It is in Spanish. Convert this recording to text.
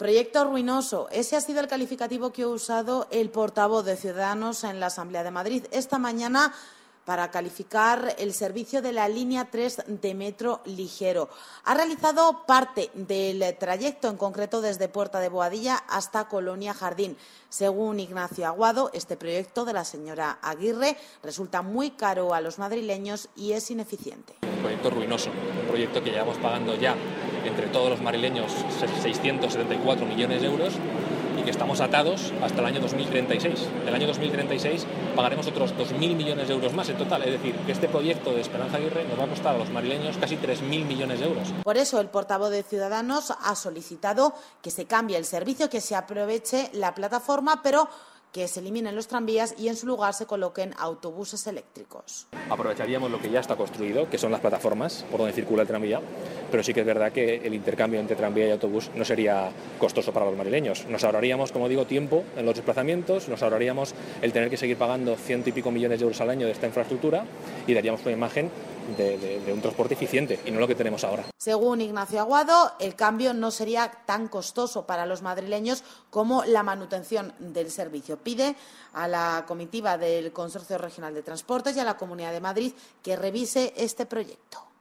Proyecto ruinoso. Ese ha sido el calificativo que ha usado el portavoz de Ciudadanos en la Asamblea de Madrid esta mañana para calificar el servicio de la línea 3 de metro ligero. Ha realizado parte del trayecto, en concreto desde Puerta de Boadilla hasta Colonia Jardín. Según Ignacio Aguado, este proyecto de la señora Aguirre resulta muy caro a los madrileños y es ineficiente. Un proyecto ruinoso, un proyecto que llevamos pagando ya entre todos los madrileños 674 millones de euros y que estamos atados hasta el año 2036. El año 2036 pagaremos otros 2.000 millones de euros más en total. Es decir, que este proyecto de Esperanza Aguirre nos va a costar a los madrileños casi 3.000 millones de euros. Por eso el portavoz de Ciudadanos ha solicitado que se cambie el servicio, que se aproveche la plataforma, pero que se eliminen los tranvías y en su lugar se coloquen autobuses eléctricos. Aprovecharíamos lo que ya está construido, que son las plataformas por donde circula el tranvía, pero sí que es verdad que el intercambio entre tranvía y autobús no sería costoso para los madrileños. Nos ahorraríamos, como digo, tiempo en los desplazamientos, nos ahorraríamos el tener que seguir pagando 100 y pico millones de euros al año de esta infraestructura y daríamos una imagen de un transporte eficiente y no lo que tenemos ahora. Según Ignacio Aguado, el cambio no sería tan costoso para los madrileños como la manutención del servicio. Pide a la comitiva del Consorcio Regional de Transportes y a la Comunidad de Madrid que revise este proyecto.